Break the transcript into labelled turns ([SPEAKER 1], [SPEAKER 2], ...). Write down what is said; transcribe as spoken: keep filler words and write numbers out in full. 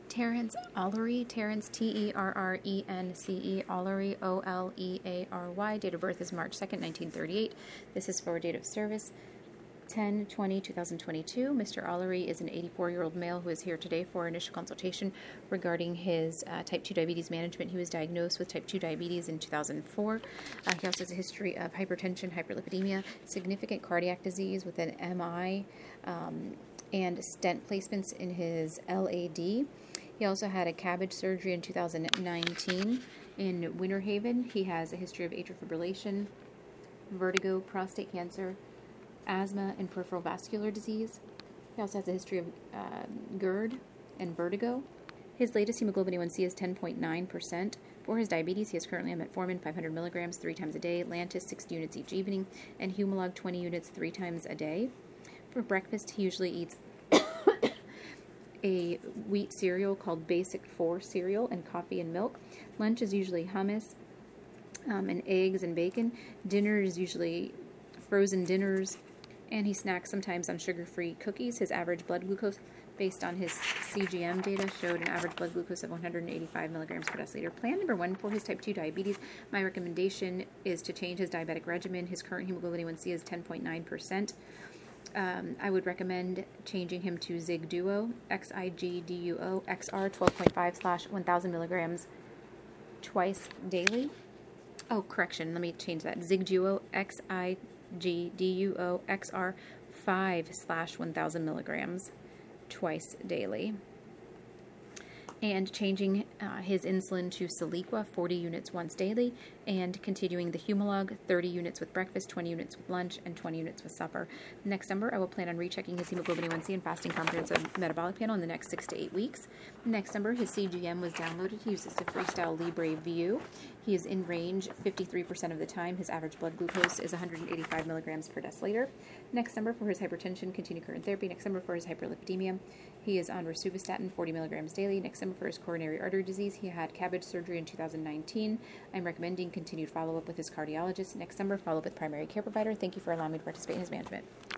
[SPEAKER 1] Terrence Ollery, Terrence, T E R R E N C E, Ollery, O L E A R Y. Date of birth is March second, nineteen thirty-eight. This is for date of service, ten twenty twenty twenty-two. Mister Ollery is an eighty-four-year-old male who is here today for initial consultation regarding his uh, type two diabetes management. He was diagnosed with type two diabetes in two thousand four. Uh, he also has a history of hypertension, hyperlipidemia, significant cardiac disease with an M I, um, and stent placements in his L A D. He also had a CABG surgery in two thousand nineteen in Winter Haven. He has a history of atrial fibrillation, vertigo, prostate cancer, asthma, and peripheral vascular disease. He also has a history of uh, GERD and vertigo. His latest hemoglobin A one C is ten point nine percent. For his diabetes, he is currently on metformin five hundred milligrams three times a day, Lantus sixty units each evening, and Humalog twenty units three times a day. For breakfast, he usually eats a wheat cereal called Basic four cereal and coffee and milk. Lunch is usually hummus um, and eggs and bacon. Dinner is usually frozen dinners, and he snacks sometimes on sugar-free cookies. His average blood glucose, based on his C G M data, showed an average blood glucose of one hundred eighty-five milligrams per deciliter. Plan number one for his type two diabetes. My recommendation is to change his diabetic regimen. His current hemoglobin A one C is ten point nine percent. Um, I would recommend changing him to Xigduo, X I G D U O, X R twelve point five slash one thousand milligrams twice daily. Oh, correction, let me change that. Xigduo, X I G D U O, X R five slash one thousand milligrams twice daily. And changing uh, his insulin to Soliqua, forty units once daily, and continuing the Humalog, thirty units with breakfast, twenty units with lunch, and twenty units with supper. Next number, I will plan on rechecking his hemoglobin A one C and fasting comprehensive metabolic panel in the next six to eight weeks. Next number, his C G M was downloaded. He uses the Freestyle Libre View. He is in range fifty-three percent of the time. His average blood glucose is one hundred eighty-five milligrams per deciliter. Next number for his hypertension, continue current therapy. Next number for his hyperlipidemia, he is on rosuvastatin, forty milligrams daily. Next number for his coronary artery disease, he had CABG surgery in two thousand nineteen. I'm recommending continued follow-up with his cardiologist. Next number, follow-up with primary care provider. Thank you for allowing me to participate in his management.